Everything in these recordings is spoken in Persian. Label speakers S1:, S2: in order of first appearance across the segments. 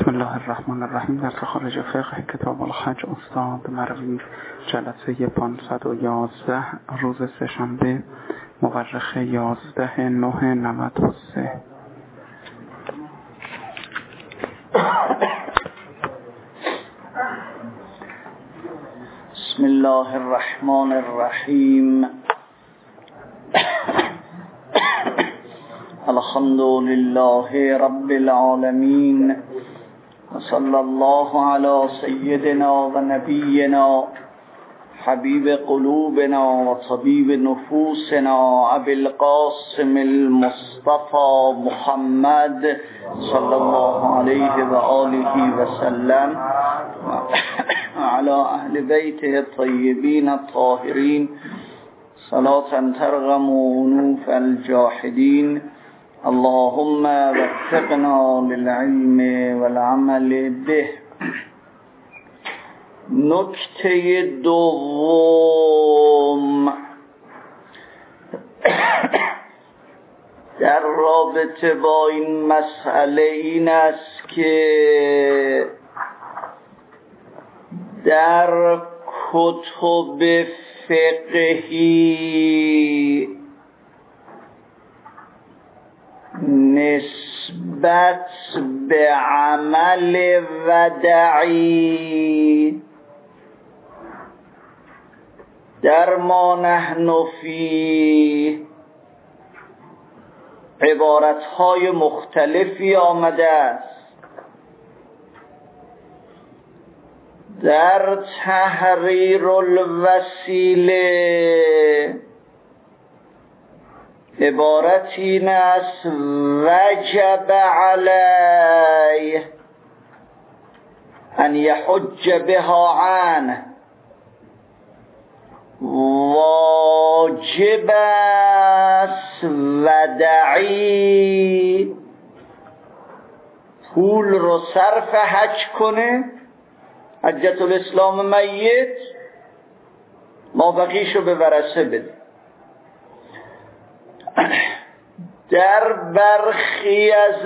S1: بسم الله الرحمن الرحیم. در خارج فقه کتاب الحج استاد مروی، جلسه 511 روز سه‌شنبه مورخ 11/9/93.
S2: بسم الله الرحمن الرحیم. الحمد لله رب العالمین و صلی الله علی سیدنا و نبینا حبیب قلوبنا و طبیب نفوسنا ابی القاسم المصطفى محمد صلی الله علیه و آله و سلم على اهل بیته الطیبین الطاهرین صلاة ترغم انوف الجاحدین. اللهم وفقنا للعلم والعمل به. نکته دوم در رابطه با این مسئله این است که در کتب فقهی نسبت به عمل ودعی در ما نحن فی عبارتهای مختلفی آمده است. در تحریر الوسیله عبارت این است: وجب علیه ان یحج بها عنه. واجب است ودعی پول رو صرف حج کنه، حجت الاسلام میت، ما بقیشو به ورثه بده. در برخی از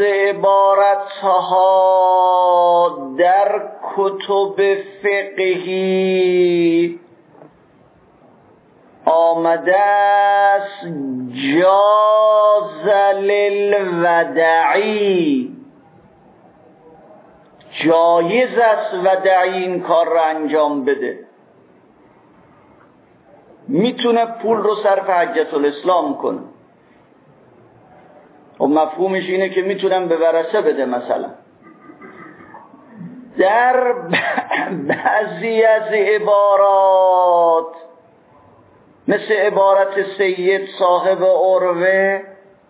S2: عبارتها در کتب فقهی آمده است جاز للودعی، جایز است ودعی این کار را انجام بده، میتونه پول رو صرف حجت الاسلام کنه. و مفهومش اینه که میتونم به ورثه بده. مثلا در بعضی از عبارات مثل عبارت سید صاحب عروه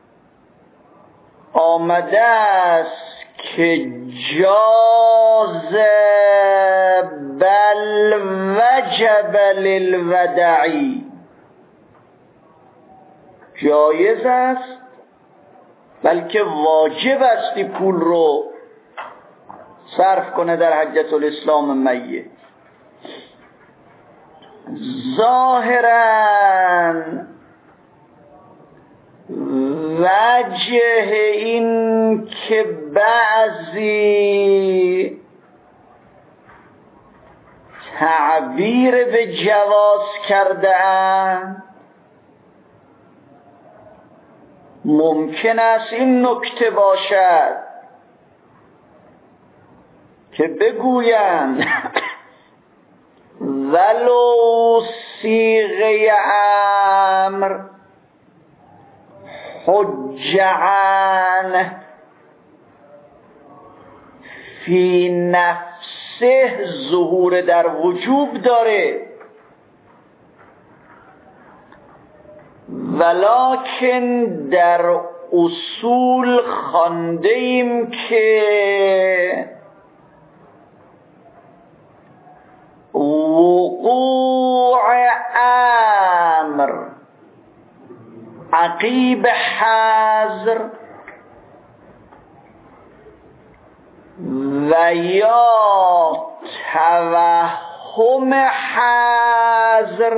S2: آمده است که جاز بل وجب للودعی، جایز است بلکه واجب استی پول رو صرف کنه در حجت الاسلام میت. ظاهراً وجه این که بعضی تعبیر به جواز کرده‌اند ممکن است این نکته باشد که بگویند ولو صیغه امر حجعن فی نفسه ظهور در وجوب داره، ولکن در اصول خوانده ایم که وقوع امر عقیب حظر و یا توهم حظر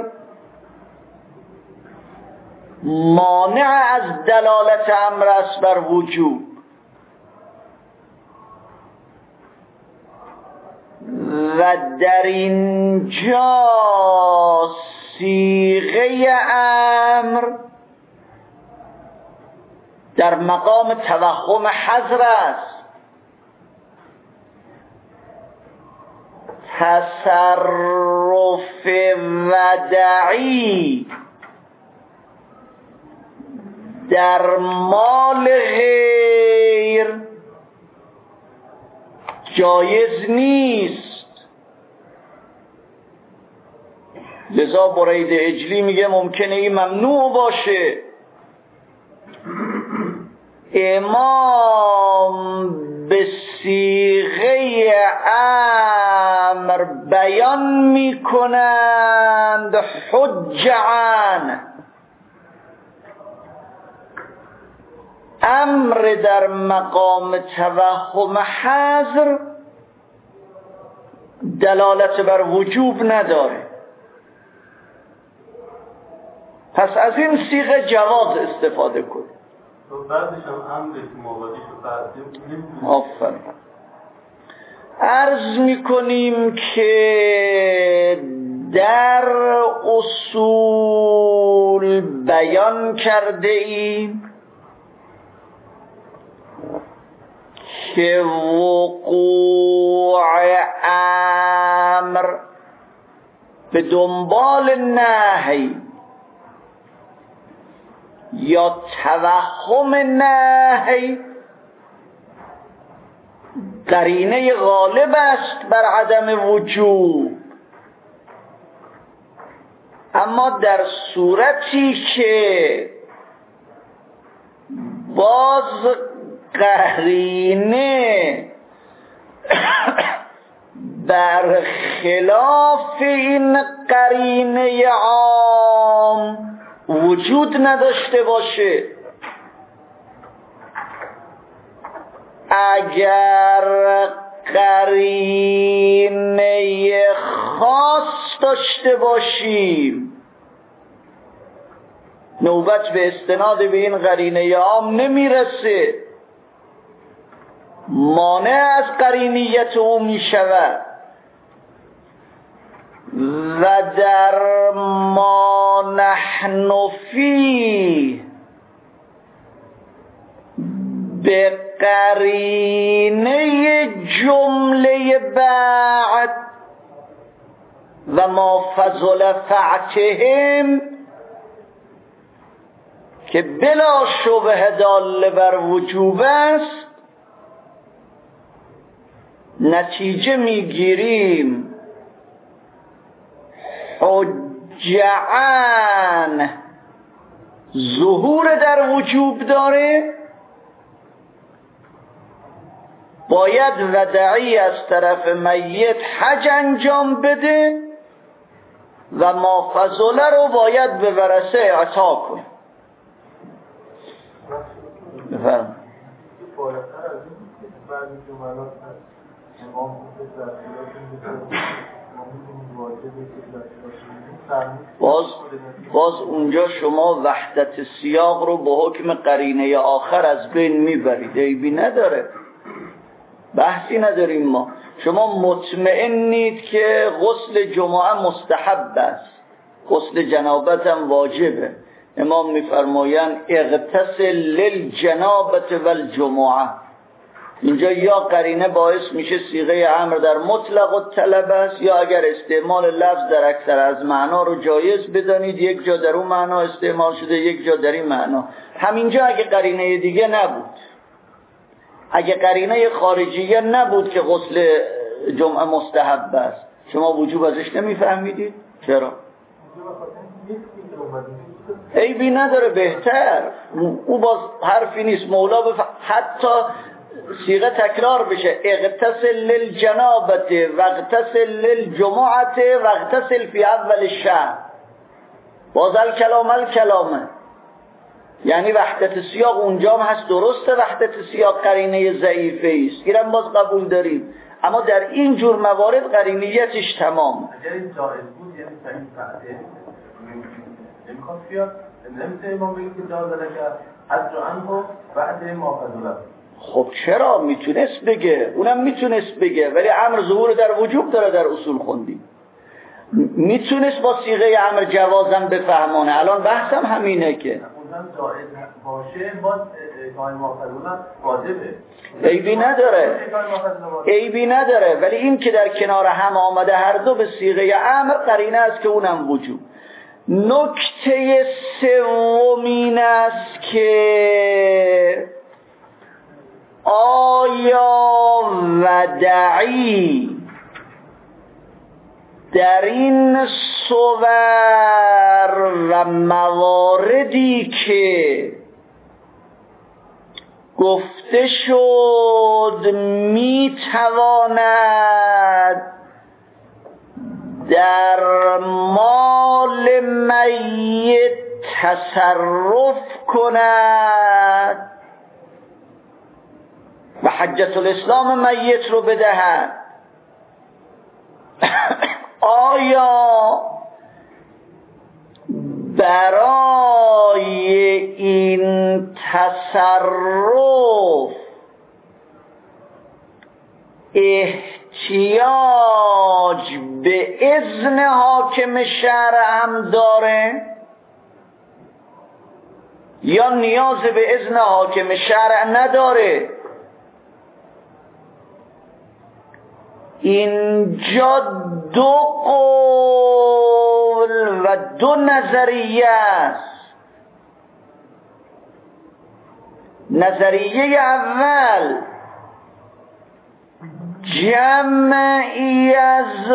S2: مانع از دلالت امر است بر وجوب. و در اینجا صیغه امر در مقام توهم حذر است. تصرف ودعی در مال غیر جایز نیست. لذا برید اجلی میگه ممکنه این ممنوع باشه. امام به صیغه امر بیان میکنند حجعن. امر در مقام توهم حذر دلالت بر وجوب نداره، پس از این صیغه جواز استفاده کن.
S3: بعدش هم امر که مواردی رو فرضیم.
S2: آفرین. عرض میکنیم که در اصول بیان کرده ایم که وقوع امر به دنبال نهی یا توهم نهی قرینه غالب است بر عدم وجوب، اما در صورتی که باز قرینه برخلاف این قرینه عام وجود نداشته باشه، اگر قرینه خاص داشته باشیم نوبت به استناد به این قرینه عام نمیرسه، مانع از قرینیت او میشود. و در ما نحن فیه به قرینه جمله بعد و ما فضل فعتهم که بلا شبه دال بر وجوب است، نتیجه میگیریم حجعن ظهور در وجوب داره، باید ودعی از طرف میت حج انجام بده و ما فضله رو باید به ورثه اعطا کنه. بفرم باز اونجا شما وحدت سیاق رو با حکم قرینه آخر از بین میبرید، عیبی نداره، بحثی نداریم ما. شما مطمئنید که غسل جمعه مستحب است، غسل جنابت هم واجبه. امام میفرمایند اغتسل للجنابت والجمعه. اینجا یا قرینه باعث میشه صیغه امر در مطلق الطلب است، یا اگر استعمال لفظ در اکثر از معنا رو جایز بدانید، یک جا در اون معنا استعمال شده، یک جا در این معنا. همینجا اگه قرینه دیگه نبود، اگه قرینه خارجیه نبود که غسل جمعه مستحب است، شما وجوب ازش نمیفهمیدید؟ چرا؟ عیبی نداره، بهتر. او باز حرفی نیست، مولا حتی صیغه تکرار بشه، اغتسل للجنابت واغتسل للجمعت واغتسل فی اول الشهر، باز الکلامه، یعنی وحدت سیاق اونجا هم هست، درسته وحدت سیاق قرینه ضعیفه است، اینم باز قبول داریم، اما در این جور موارد قرینیتش تمام.
S3: اگر این جایز بود یعنی صحیح فعله امکان بیاد، نمیشه امام بگید که جایز کرد حج عنه بعد ما فضله،
S2: خب چرا؟ میتونست بگه، اونم میتونست بگه، ولی امر ظهور در وجوب داره، در اصول خوندیم. میتونست با صیغه امر جوازم بفهمونه. الان بحثم همینه که
S3: اونم جایز باشه، باز قائم آخرونم واجبه،
S2: عیبی نداره، ولی این که در کنار هم آمده هر دو به صیغه امر قرینه است که اونم وجوب. نکته سومین است که آیا ودعی در این صور و مواردی که گفته شد میتواند در مال میت تصرف کند و حجت الاسلام میت رو بدهد، آیا برای این تصرف احتیاج به اذن حاکم شرع هم داره یا نیاز به اذن حاکم شرع نداره؟ اینجا دو قول و دو نظریه است. نظریه اول جمعی از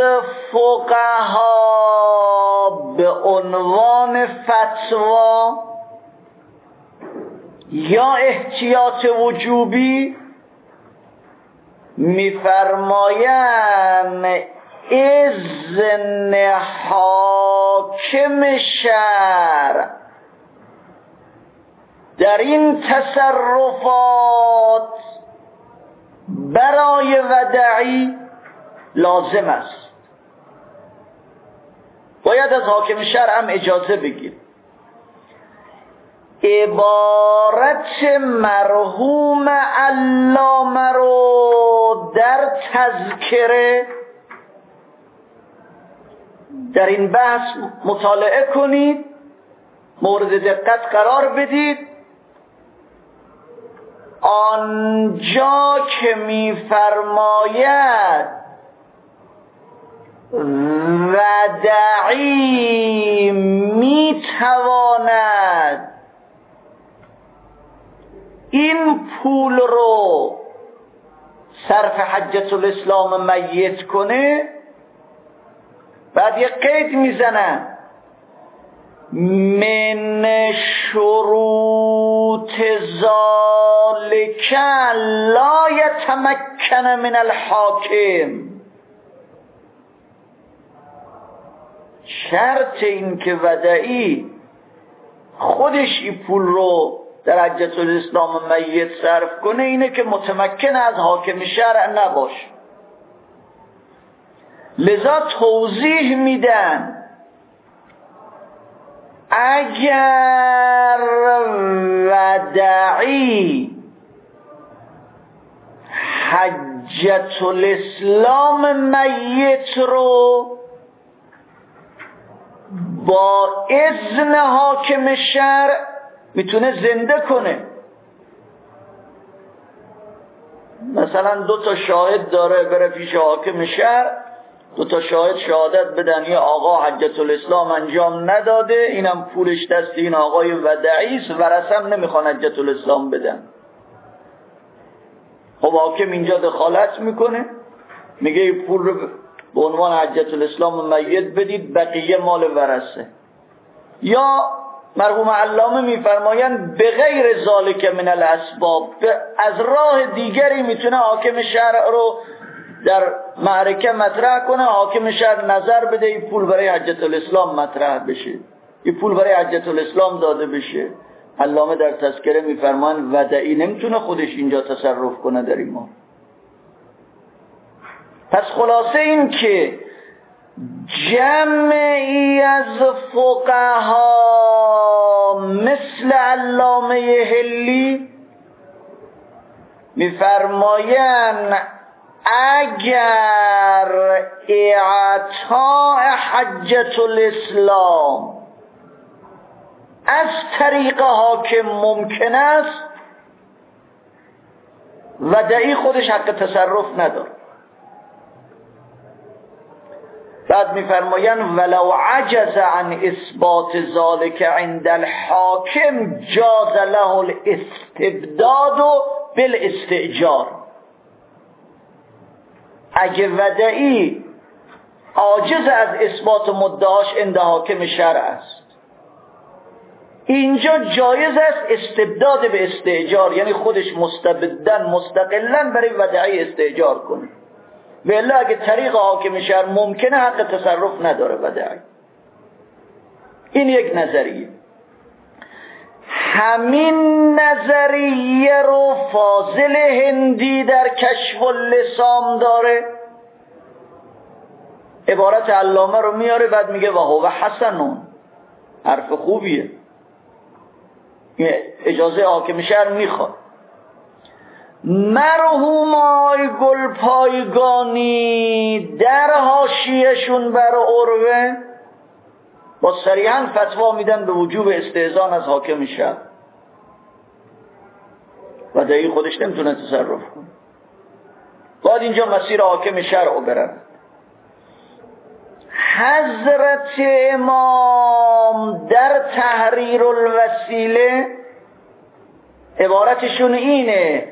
S2: فقها به عنوان فتوا یا احتیاط وجوبی میفرمایند اذن حاکم شرع در این تصرفات برای ودعی لازم است، باید از حاکم شرع هم اجازه بگیر. عبارت مرحوم علامه رو در تذکره در این بحث مطالعه کنید، مورد دقت قرار بدید. آنجا که می‌فرماید ودعی میتواند این پول رو صرف حجت الاسلام میت کنه، بعد یه قید میزنن من شروط ذالک لا یتمکن من الحاکم، شرط این که ودعی خودش این پول رو در حجت الاسلام میت صرف کنه اینه که متمکن از حاکم شرع نباشه. لذا توضیح میدن اگر ودعی حجت الاسلام میت رو با اذن حاکم شرع میتونه زنده کنه، مثلا 2 شاهد داره بره پیش حاکم شرع، 2 شاهد شهادت بدن یه آقا حجت الاسلام انجام نداده، اینم پولش دست این آقای ودعیست، ورثم نمیخوان حجت الاسلام بدن. خب حاکم اینجا دخالت میکنه، میگه پول رو به عنوان حجت الاسلام میت بدید، بقیه مال ورثه. یا مرحوم علامه میفرمایند به غیر ذالک من الاسباب، از راه دیگری میتونه حاکم شرع رو در معرکه مطرح کنه، حاکم شرع نظر بده این پول برای حجت الاسلام مطرح بشه، این پول برای حجت الاسلام داده بشه. علامه در تذکره میفرمایند ودعی نمیتونه خودش اینجا تصرف کنه در این مال. پس خلاصه این که جمعی از فقها مثل علامه حلی میفرمایند اگر اعطاء حجة الاسلام از طریق حاکم ممکن است، ودعی خودش حق تصرف نداره. بعد میفرمایند ولو عجز عن اثبات ذلك عند الحاکم جاز له الاستبداد بالاستئجار. اگه ودعی عاجز از اثبات مدعاش عند حاکم شرع است، اینجا جایز است استبداد به استئجار، یعنی خودش مستقلاً برای ودعی استئجار کنه. ولی اگه طریق حاکم شرع ممکنه حق تصرف نداره ودعی. این یک نظریه. همین نظریه رو فاضل هندی در کشف اللسام داره، عبارت علامه رو میاره بعد میگه و هو حسنون، حرف خوبیه، اجازه حاکم شرع میخواد. مرحوم آقای گلپایگانی در حاشیه‌شون بر عروه با صریحاً فتوا میدن به وجوب استئذان از حاکم شرع، ودعی خودش نمیتونه تصرف کنه، باید اینجا مسیر حاکم شرع رو برن. حضرت امام در تحریر الوسیله عبارتشون اینه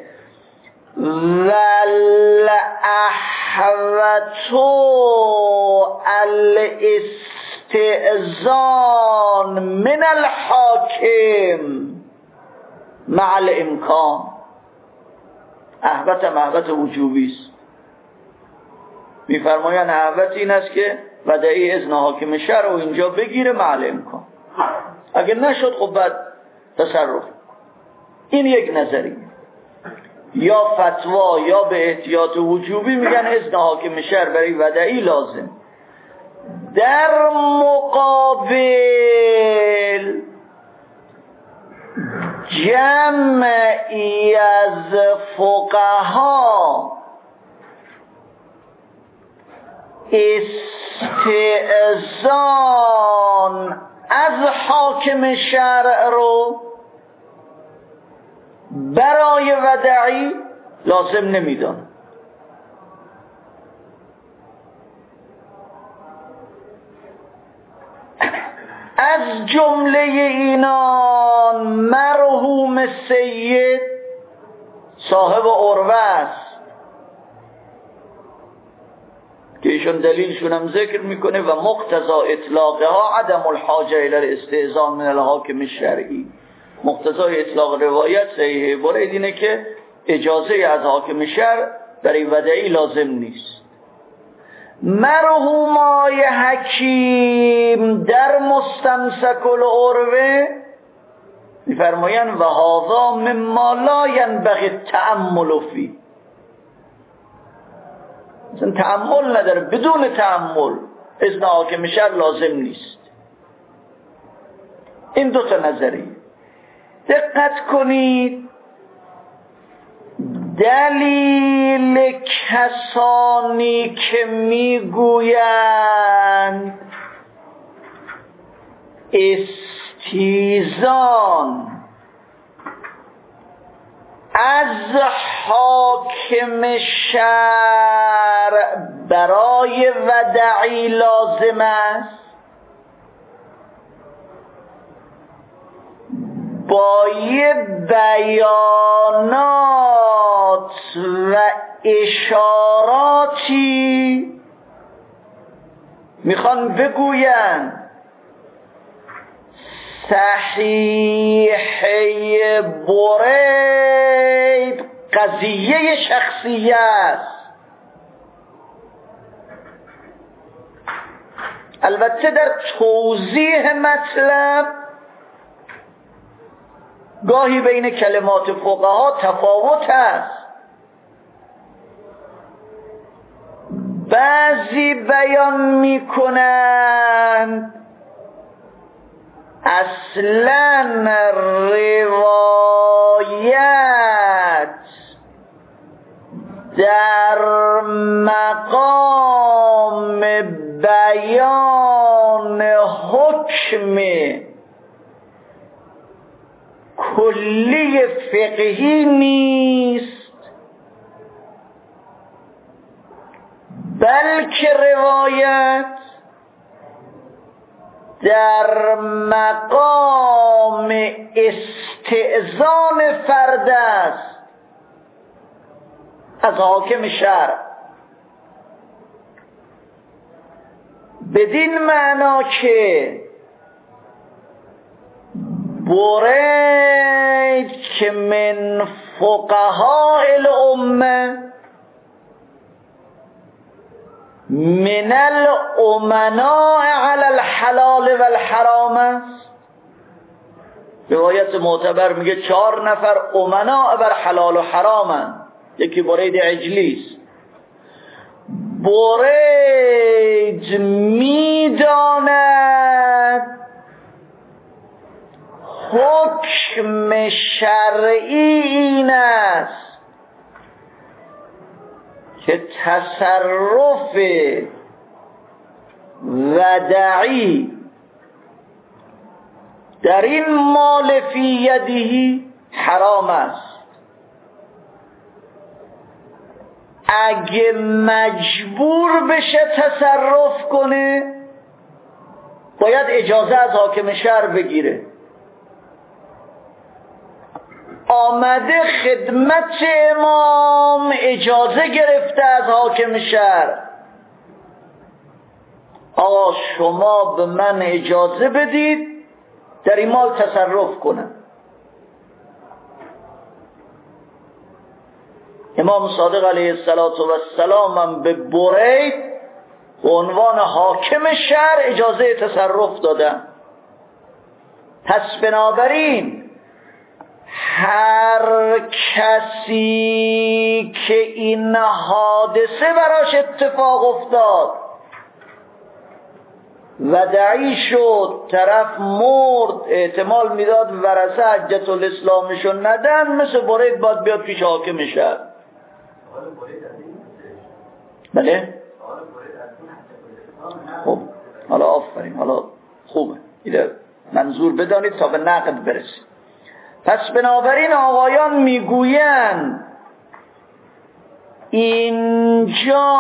S2: والاحوط الاستئذان من الحاکم مع الامکان. احوط وجوبی است. میفرمایند احوط این است که ودعی اذن حاکم شرع و اینجا بگیره مع الامکان، اگر نشد خب بعد تصرف. این یک نظریه. یا فتوا یا به احتیاط وجوبی میگن اذن حاکم شرع برای ودعی لازم. در مقابل جمعی از فقها استئذان از حاکم شرع رو برای ودعی لازم نمیدان. از جمله اینان مرحوم سید صاحب عروه است که ایشون دلیلشون هم ذکر میکنه و مقتضا اطلاقها عدم الحاجه الی الاستئذان من الحاکم الشرعی. مقتضای اطلاق روایت صحیحه برای اینه که اجازه از حاکم شرع برای ودعی لازم نیست. مرحوم آقای حکیم در مستمسک العروه میفرمایند و هذا مما لا ينبغي التأمل فيه. مثلا تأمل نداره، بدون تأمل اذن حاکم شرع لازم نیست. این دو تا نظریه. دقت کنید، دلیل کسانی که میگویند استیزان از حاکم شرع برای ودعی لازم است با یه بیانات و اشاراتی میخوان بگویند صحیحه برید قضیه شخصی است. البته در توضیح مطلب گاهی بین کلمات فقها تفاوت است. بعضی بیان میکنند اصلا روایت در مقام بیان حکم کلی فقهی نیست، بلکه روایت در مقام استئذان فرد است از حاکم شرع، بدین معنا که برید که من فقهاء الامه من الامناء علی الحلال و الحرام است. روایت معتبر میگه 4 نفر امناء بر حلال و حرامند. یکی برید عجلی است. برید میداند حکم شرعی این است که تصرف ودعی در این مال فی یدهی حرام است. اگه مجبور بشه تصرف کنه باید اجازه از حاکم شرع بگیره. آمده خدمت امام اجازه گرفته از حاکم شرع، آقا شما به من اجازه بدید در این مال تصرف کنم. امام صادق علیه السلام هم به برید به عنوان حاکم شرع اجازه تصرف دادن. پس بنابراین هر کسی که این حادثه براش اتفاق افتاد و دعی شد، طرف مرد، احتمال میداد ورثه حجت الاسلامشو ندن، مثل برید باید بیاد پیش حاکم شهر. بله؟ خب حالا آفرین، حالا خوبه، اینه منظور بدانید تا به نقد برسید. پس بنابراین آقایان میگویند اینجا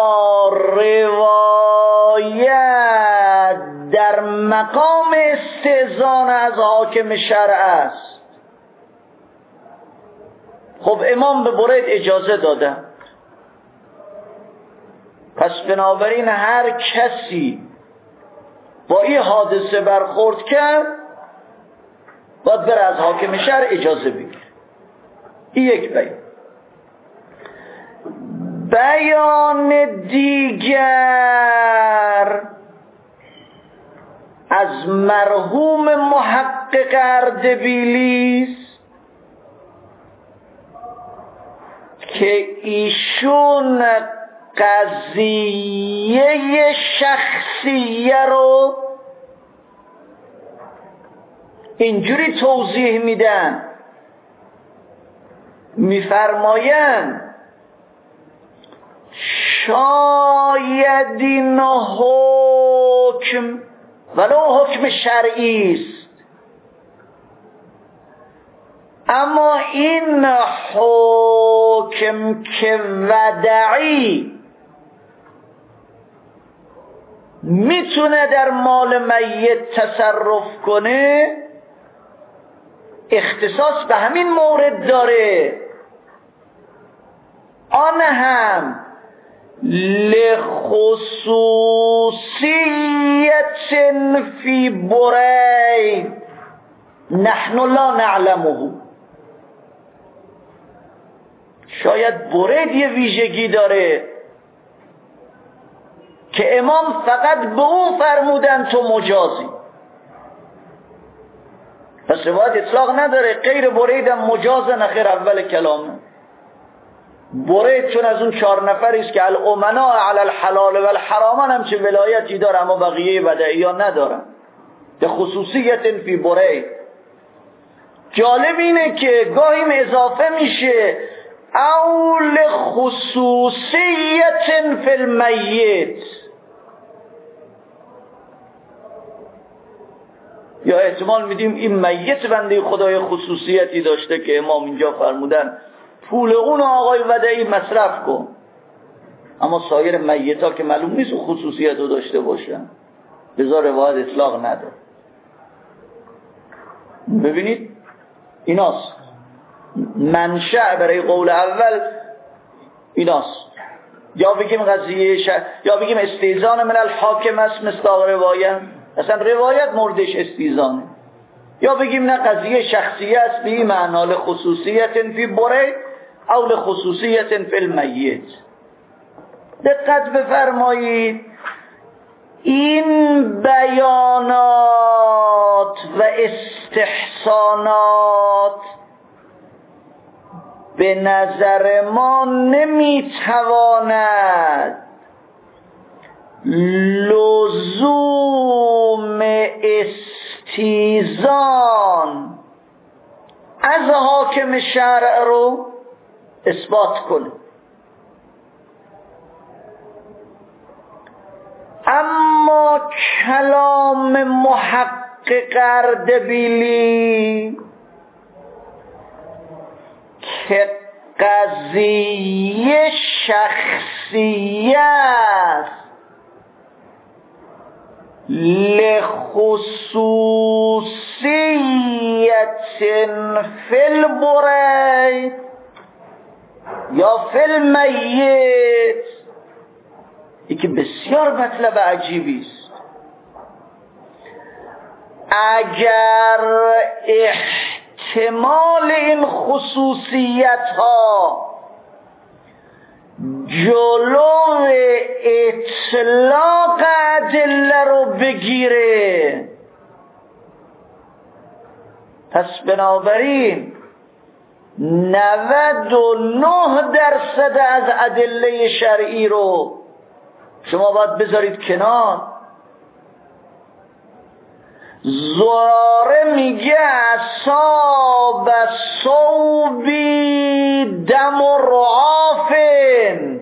S2: روایت در مقام استئذان از حاکم شرع است. خب امام به برید اجازه داده، پس بنابراین هر کسی با این حادثه برخورد کرد باید بره از حاکم شرع اجازه بگیره. این یک بیان دیگر از مرحوم محقق اردبیلی است که ایشون قضیه شخصیه رو اینجوری توضیح میدن، میفرمایند شاید این حکم ولو حکم شرعی است، اما این حکم که ودعی میتونه در مال میت تصرف کنه، اختصاص به همین مورد داره، آن هم لخصوصیت فی برید نحن لا نعلمه. شاید برید یه ویژگی داره که امام فقط به او فرمودن تو مجازی، پس روایت اطلاق نداره غیر برید هم مجاز نخیر اول کلامه. برید چون از اون 4 نفری است که الامناء علی الحلال و الحرام هم چه ولایتی داره، اما بقیه بدعیان ندارن. به خصوصیت فی برید. جالب اینه که گاهی اضافه میشه او لخصوصیت فی المیت، یا احتمال میدیم این میت بنده خدای خصوصیتی داشته که امام اینجا فرمودن پول اون آقای ودعی مصرف کن، اما سایر میتا که معلوم نیست خصوصیت رو داشته باشن، لذا روایت اطلاق نداره. ببینید ایناست منشأ برای قول اول، ایناست. یا بگیم قضیه یا بگیم استیزان من الحاکم است مثل روایت، اصلا روایت موردش استیزانه، یا بگیم نه قضیه شخصیه است به این معنا لخصوصیت فی برید او لخصوصیت فی المیت. دقت بفرمایید این بیانات و استحسانات به نظر ما نمیتواند لزوم استیزان از حاکم شرع رو اثبات کنه، اما کلام محقق اردبیلی که قضیه شخصیت لخصوصیت فی البرید یا فی المیت، این که بسیار مطلب عجیبی است. اگر احتمال این خصوصیت ها جلو اطلاق ادله رو بگیره، پس بنابراین 99% از ادله شرعی رو شما باید بذارید کنار. زراره میگه اصاب صوبی دم و رعافن،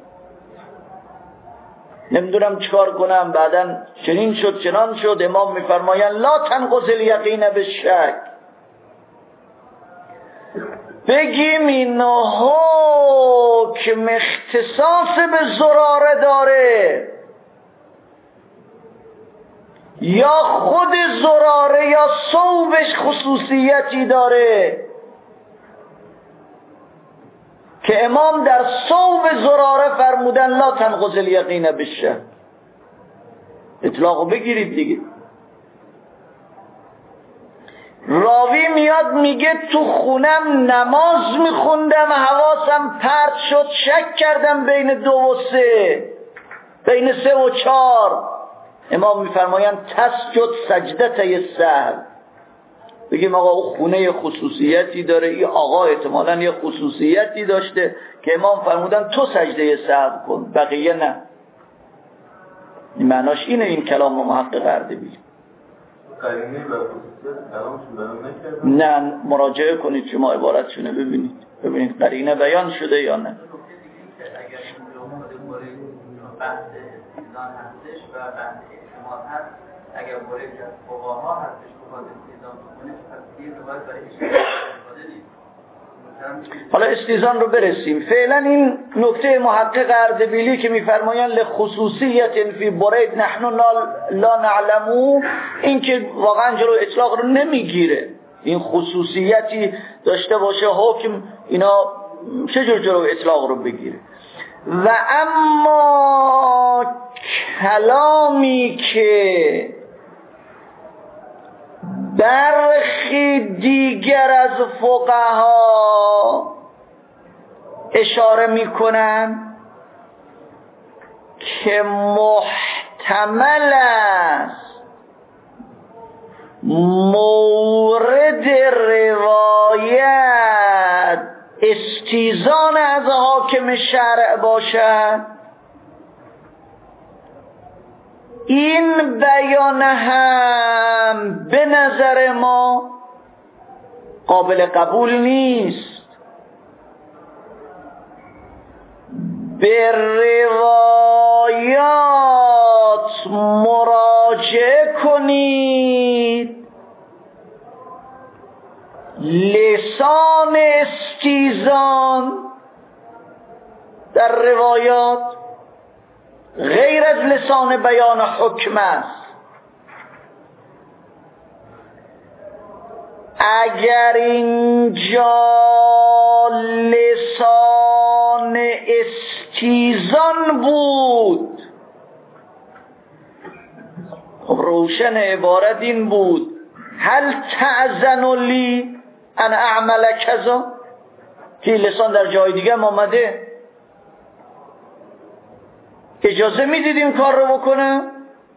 S2: نمیدونم چکار کنم، بعدن چنین شد چنان شد. امام میفرماین لا تنقض الیقین بالشک، بگیم این حکم اختصاص به زراره داره یا خود زراره یا صوبش خصوصیتی داره که امام در صوب زراره فرمودن لا تنقض الیقین بالشک. اطلاقو بگیرید دیگه. راوی میاد میگه تو خونم نماز میخوندم حواسم پرت شد، شک کردم بین 2 و 3، بین 3 و 4. امام میفرمایند تسجد سجدته سهو. بگیم آقا او خونه خصوصیتی داره، این آقا احتمالاً یه خصوصیتی داشته که امام فرمودن تو سجده سهو کن، بقیه نه. این معناش اینه. این کلام محقق اردبیلی. نه مراجعه کنید شما عبارتشونه ببینید قرینه بیان شده یا نه.
S3: بحث استیزان هستش و بحث احتمال هست، اگر مورد از فقها هستش بخواد استیزان بکنه پس این روایت برای استفاده نیست.
S2: حالا استیزان رو برسیم. فعلا این نکته محقق اردبیلی که میفرمایند لخصوصیت فی برید نحن لا نعلمو، این که واقعا جلو اطلاق رو نمیگیره. این خصوصیتی داشته باشه حکم، اینا چجور جلو اطلاق رو بگیره؟ و اما کلامی که برخی دیگر از فقها اشاره میکنن که محتمل است مورد روایت استیزان از حاکم شرع باشد، این بیان هم به نظر ما قابل قبول نیست. به روایات مراجعه کنید، لسان استیزان در روایات غیر از لسان بیان حکم است. اگر اینجا لسان استیزان بود، خب روشن عبارت این بود هل تأذن لی ان اعمل کذا، که لسان در جای دیگه آمده، اجازه میدید این کار رو بکنم؟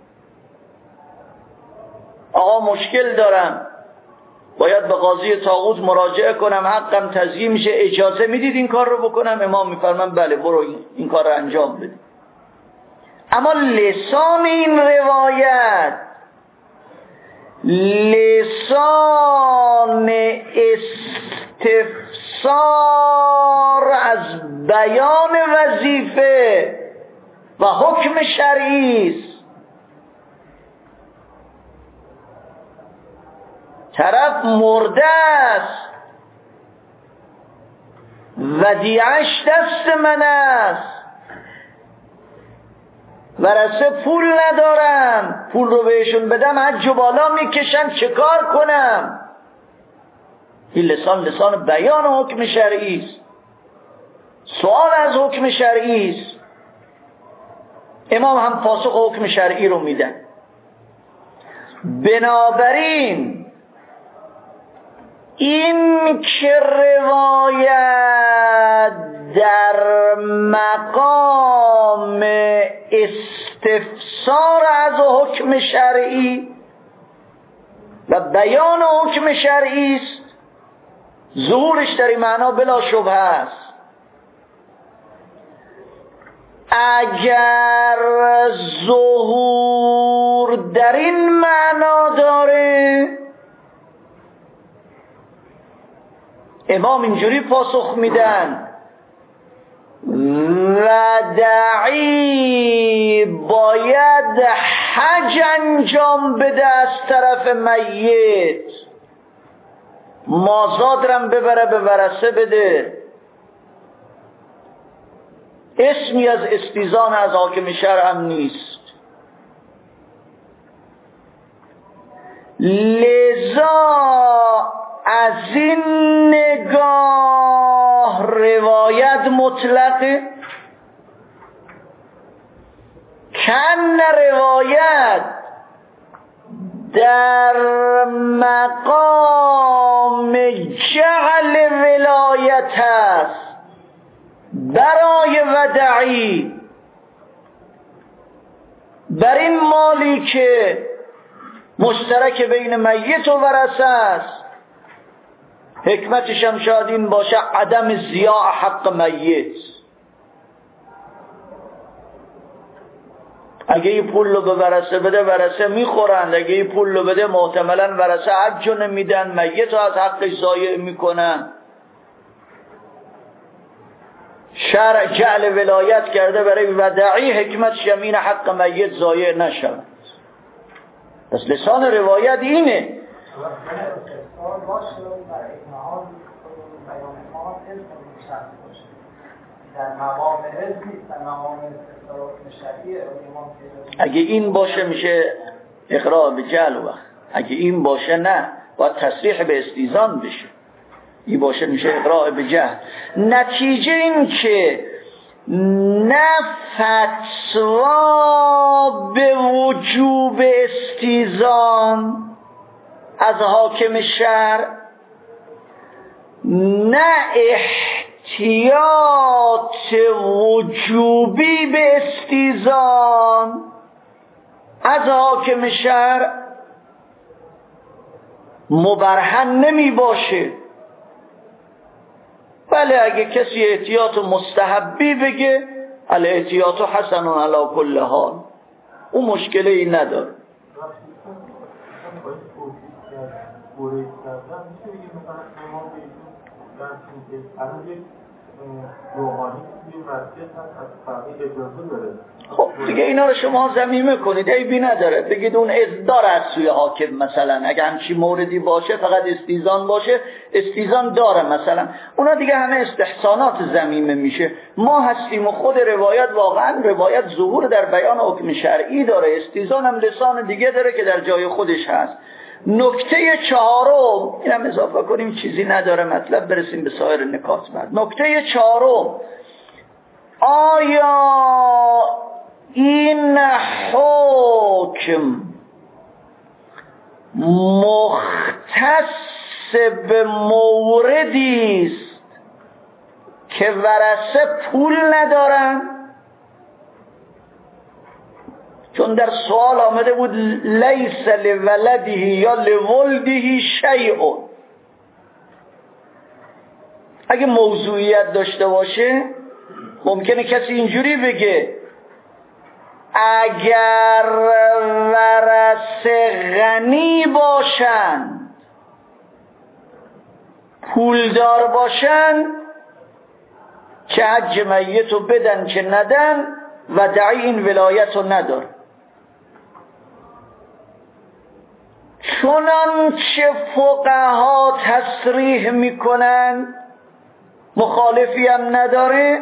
S2: آقا مشکل دارم، باید به قاضی طاغوت مراجعه کنم، حقم تضییع میشه، اجازه میدید این کار رو بکنم؟ امام میفرمان بله برو این کار رو انجام بده. اما لسان این روایت لسان استفسار از بیان وظیفه و حکم شرعی است. طرف مرده است، ودیعش دست من است، ورثه پول ندارن، پول رو بهشون بدم حج و بالا میکشن، چه کار کنم؟ این لسان بیان حکم شرعی است، سوال از حکم شرعی است. امام هم پاسخ حکم شرعی رو میدن. بنابراین این که روایت در مقام استفسار از حکم شرعی و بیان حکم شرعی است، ظهورش در این معنا بلا شبهه است. اگر ظهور در این معنا داره، امام اینجوری پاسخ میدن ودعی باید حج انجام بده از طرف میت، مازاد رم ببره به ورثه بده. اسمی از استیزان از حاکم شرع هم نیست. لذا از این نگاه روایت مطلقه، کن روایت در مقام جعل ولایت است برای ودعی بر این مالی که مشترک بین میت و ورثه است. حکمتش هم شاید این باشه عدم ضیاع حق میت. اگه این پول رو به ورثه بده ورثه میخورند، اگه این پول رو بده محتملا ورثه حج رو نمیدن، میت رو از حقش ضایع میکنن. شرع جعل ولایت کرده برای ودعی، حکمتش هم این حق میت ضایع نشود. پس لسان روایت اینه. اگه این باشه میشه اقرار به جعل، وقت اگه این باشه نه، باید تصریح به استیزان بشه. این باشه میشه اقرار به جعل. نتیجه این که نه فتوا به وجوب استیزان از حاکم شرع، نه احتیاط وجوبی به استیزان از حاکم شرع مبرهن نمی باشه. بله اگه کسی احتیاط مستحبی بگه الاحتیاط حسن علی کل حال، اون مشکلی این نداره.
S4: روحانی یه مسیح هست از فقیه اجازه داره.
S2: خب دیگه اینا رو شما ضمیمه کنید، عیبی نداره، بگید اون داره از سوی حاکم مثلا، اگه همچین موردی باشه فقط استیزان باشه، استیزان داره مثلا، اونا دیگه همه استحسانات ضمیمه میشه. ما هستیم و خود روایت، واقعا روایت ظهور در بیان حکم شرعی داره، استیزان هم لسان دیگه داره که در جای خودش هست. نکته چهارم، اینم اضافه کنیم چیزی نداره مطلب، برسیم به سایر نکات بعد. نکته چهارم، آیا این حکم مختص به موردی است که ورثه پول ندارن؟ چون در سوال آمده بود لیس لولده یا لولده شیء. اگه موضوعیت داشته باشه ممکنه کسی اینجوری بگه اگر ورثه غنی باشند، پولدار باشند، چه حج میتو بدن چه ندن، و دعی این ولایتو ندار. چنانچه فقها تصریح میکنن، مخالفی هم نداره،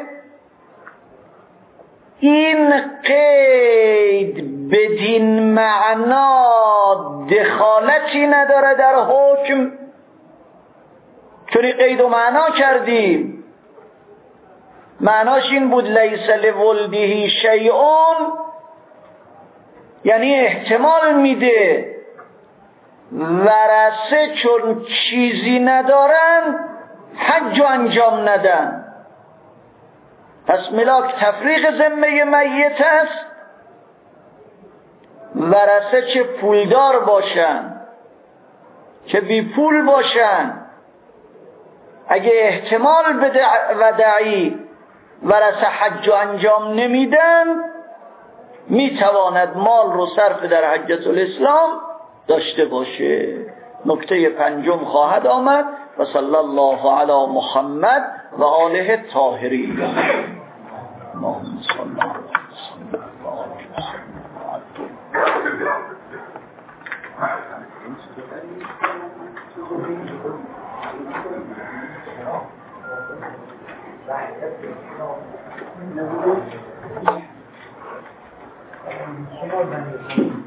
S2: این قید بدین معنا دخالتی نداره در حکم، چون قید و معنا کردیم. معناش این بود لیس لولده شیئون، یعنی احتمال میده ورثه چون چیزی ندارن حج انجام ندن. پس ملاک تفریق ذمه میت است، ورثه چه پولدار باشن چه بی پول باشن، اگه احتمال بده و دعی ورثه حج انجام نمیدن، میتواند مال رو صرف در حجة الاسلام داشته باشه. نکته پنجم خواهد آمد. و صلی الله علی محمد و آله الطاهرین. اللهم صل علی محمد.